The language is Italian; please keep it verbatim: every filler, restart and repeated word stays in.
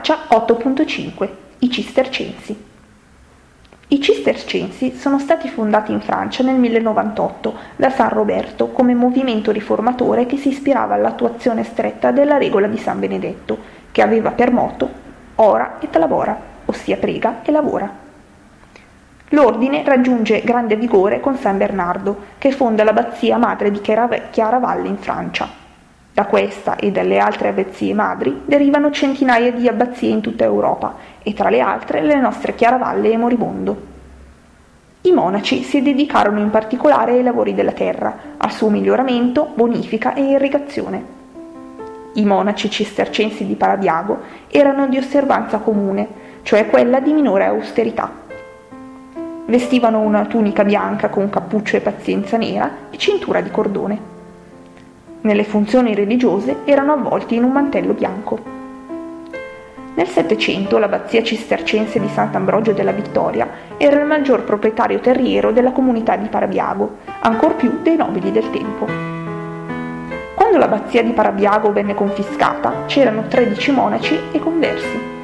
Traccia otto punto cinque. I Cistercensi. I Cistercensi sono stati fondati in Francia nel millenovantotto da San Roberto come movimento riformatore che si ispirava all'attuazione stretta della regola di San Benedetto, che aveva per motto ora et labora, ossia prega e lavora. L'ordine raggiunge grande vigore con San Bernardo, che fonda l'abbazia madre di Chiaravalle in Francia. Da questa e dalle altre abbazie madri derivano centinaia di abbazie in tutta Europa e tra le altre le nostre Chiaravalle e Moribondo. I monaci si dedicarono in particolare ai lavori della terra, al suo miglioramento, bonifica e irrigazione. I monaci cistercensi di Parabiago erano di osservanza comune, cioè quella di minore austerità. Vestivano una tunica bianca con cappuccio e pazienza nera e cintura di cordone. Nelle funzioni religiose erano avvolti in un mantello bianco. Nel Settecento l'abbazia cistercense di Sant'Ambrogio della Vittoria era il maggior proprietario terriero della comunità di Parabiago, ancor più dei nobili del tempo. Quando l'abbazia di Parabiago venne confiscata, c'erano tredici monaci e conversi.